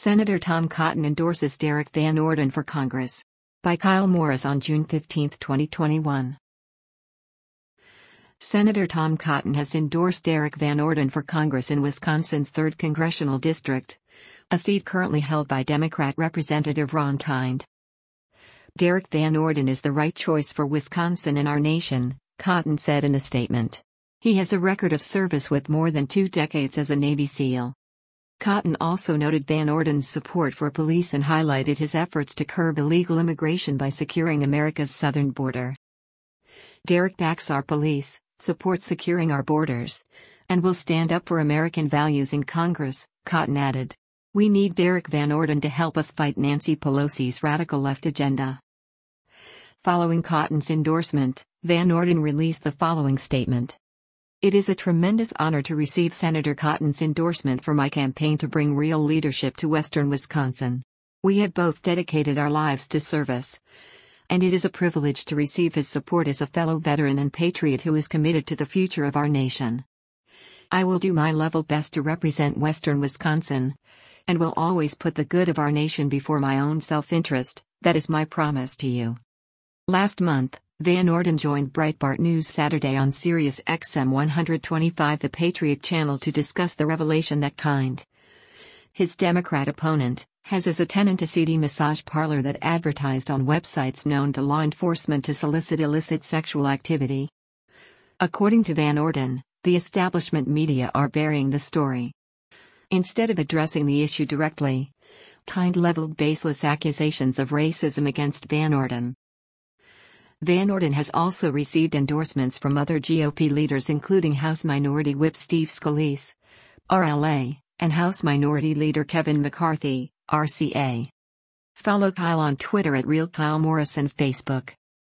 Senator Tom Cotton endorses Derek Van Orden for Congress. By Kyle Morris on June 15, 2021. Senator Tom Cotton has endorsed Derek Van Orden for Congress in Wisconsin's 3rd Congressional District, a seat currently held by Democrat Representative Ron Kind. Derek Van Orden is the right choice for Wisconsin and our nation, Cotton said in a statement. He has a record of service with more than 2 decades as a Navy SEAL. Cotton also noted Van Orden's support for police and highlighted his efforts to curb illegal immigration by securing America's southern border. Derek backs our police, supports securing our borders, and will stand up for American values in Congress, Cotton added. We need Derek Van Orden to help us fight Nancy Pelosi's radical left agenda. Following Cotton's endorsement, Van Orden released the following statement. It is a tremendous honor to receive Senator Cotton's endorsement for my campaign to bring real leadership to western Wisconsin. We have both dedicated our lives to service, and it is a privilege to receive his support as a fellow veteran and patriot who is committed to the future of our nation. I will do my level best to represent western Wisconsin, and will always put the good of our nation before my own self-interest. That is my promise to you. Last month, Van Orden joined Breitbart News Saturday on Sirius XM 125 The Patriot channel to discuss the revelation that Kind, his Democrat opponent, has as a tenant a seedy massage parlor that advertised on websites known to law enforcement to solicit illicit sexual activity. According to Van Orden, the establishment media are burying the story. Instead of addressing the issue directly, Kind leveled baseless accusations of racism against Van Orden. Van Orden has also received endorsements from other GOP leaders including House Minority Whip Steve Scalise, RLA, and House Minority Leader Kevin McCarthy, RCA. Follow Kyle on Twitter at RealKyleMorris and Facebook.